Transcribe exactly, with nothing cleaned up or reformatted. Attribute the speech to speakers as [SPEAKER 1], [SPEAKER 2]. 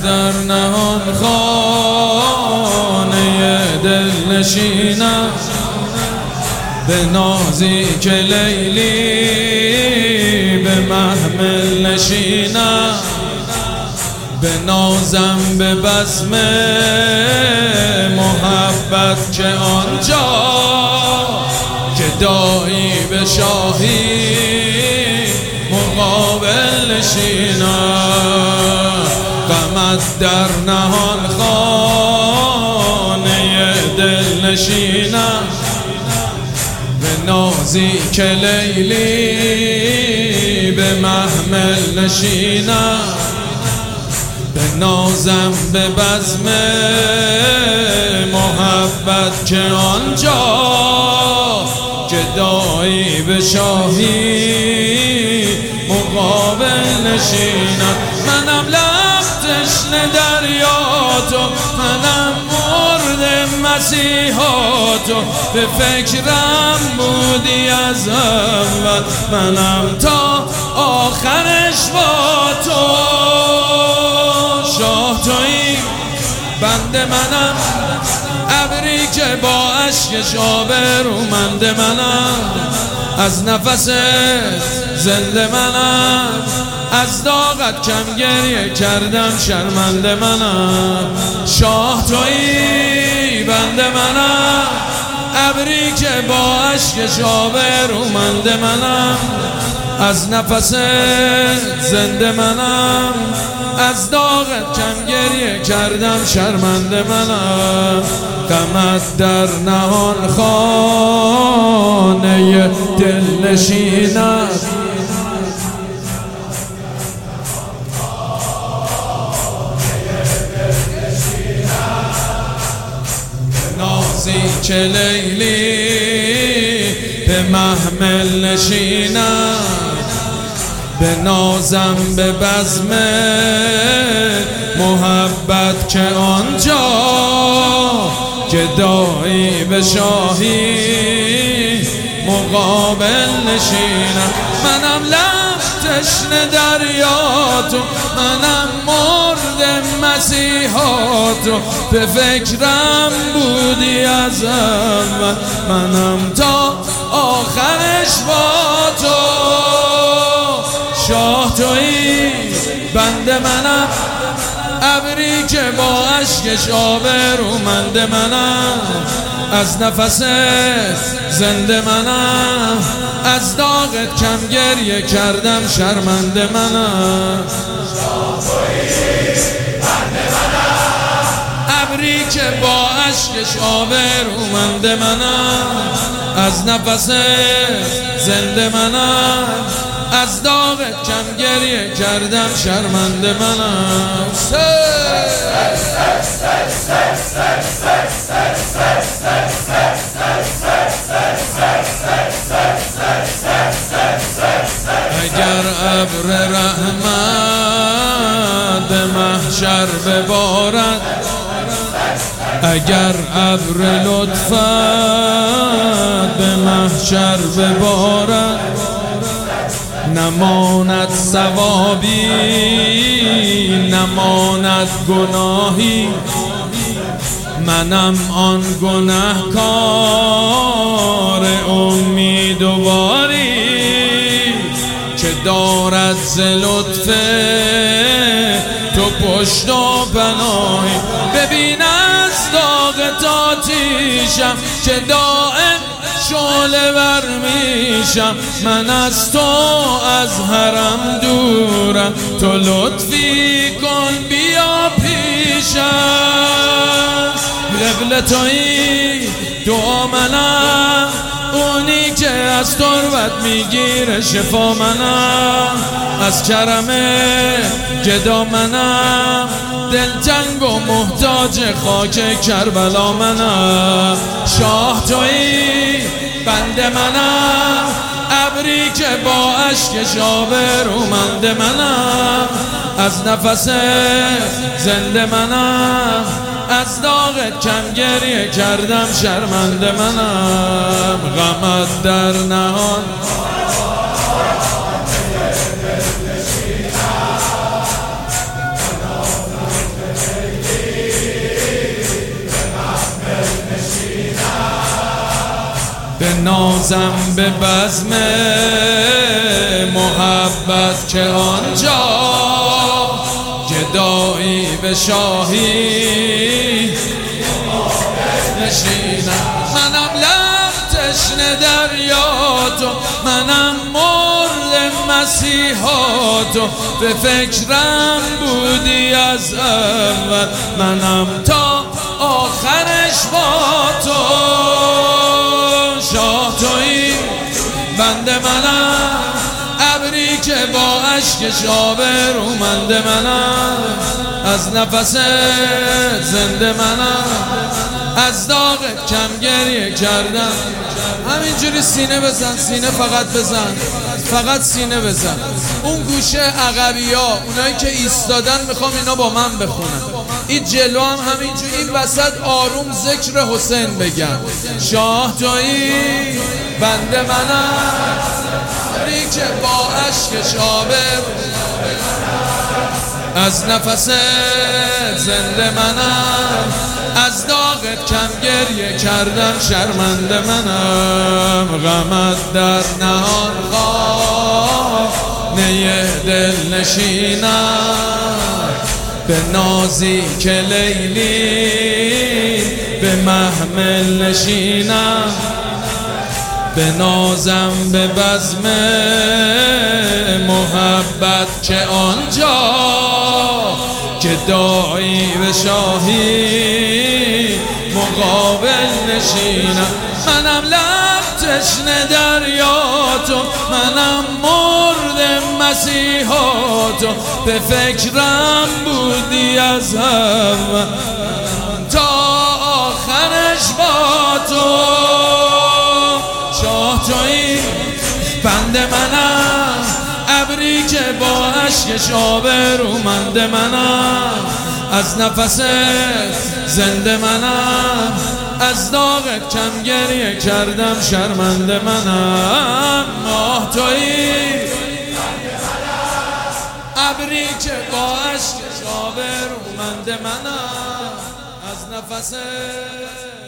[SPEAKER 1] در نهان خانه دل نشینم، به نازی که لیلی به محمل نشینم، به نازم به بزم محبت که آنجا گدایی به شاهی مقابل نشینم. غمت در نهان خانه دل نشینم، به نازی که لیلی به محمل نشینم، به نازم به بزم محبت که آنجا گدایی به شاهی مقابل نشینم. منم لب تشنه دریا تو، منم مرد مسیحا تو، به فکرم بودی از اول، منم تا آخرش با تو. شاه تویی بنده منم، ابری که با اشکش آبرومند منم، از نفس زنده منم، از داغت کم گریه کردم شرمنده منم. شاه تویی بنده منم، ابری که با اشکش آبرومند منم، از نفس زنده منم، از داغت کم گریه کردم شرمنده منم. غمت در نهان خانه دل نشینم، نازی که لیلی به محمل نشینم، به نازم به بزم محبت که آنجا گدایی به شاهی مقابل نشینم. منم لب تشنه دریا تو، منم مرد مسیحا تو، به فکرم بودی از اول، منم تا آخرش با تو. شاه تویی بنده منم، ابری که با اشکش آبرومند منم، از نفس زنده منم، از داغت کم گریه کردم شرمنده منم.
[SPEAKER 2] شاه تویی بنده منم،
[SPEAKER 1] ابری که با اشکش آبرومند منم، از نفس زنده منم، از داغت کم گریه کردم شرمنده منم. اگر ابر رحمت به محشر ببارد، اگر ابر لطفت به محشر ببارد، نماند ثوابی نماند گناهی، منم آن گنهکار امیدواری که دارد ز لطف تو پشت و پناهی. ببین از داغ آتیشم که دائم شعله ور میشم، من از تو از حرم دورم، تو لطفی کن بیا پیشم. قبل تویی دعا منم، اونی که از تربت میگیره شفا منم، از کرم گدا منم، دلتنگ و محتاج خاک کربلا منم. شاه تویی بنده منم، ابری که با اشک آبرومند منم، از نفس زنده منم، از داغت کم گریه کردم شرمنده منم. غمت در نهان نازم به بزم محبت که آنجا گدایی به شاهی نشینم. منم لب تشنه دریا تو، منم مرد مسیحا تو، به فکرم بودی از اول، منم تا آخرش با تو. شاه تویی بنده منم، ابری که با عشق آبرومند منم، از نفس زنده منم، از داغ کم گریه کردم. همینجوری سینه بزن، سینه فقط بزن، فقط سینه بزن. اون گوشه عقبی ها، اونایی که ایستادن میخوام اینا با من بخونن. این جلو هم همینجوری، این وسط آروم ذکر حسین بگن. شاه تویی بنده منم، ابری که با عشق آبر، از نفس زنده منم، از داغت کم گریه کردم شرمنده منم. غمت در نهان خانه دل نشینم، به نازی که لیلی به محمل نشینم، به نازم به بزم محبت که آنجا گدایی به شاهی مقابل نشینم. منم لب تشنه دریا تو، منم مرد مسیحا تو، به فکرم بودی از اول تا آخرش با تو. شاه تویی بنده منم، ابری که با عشق آبرومند منم، از نفس زنده منم، از داغت کم گریه کردم شرمنده منم. ماه تویی ابری که با عشق آبرومند منم، از نفس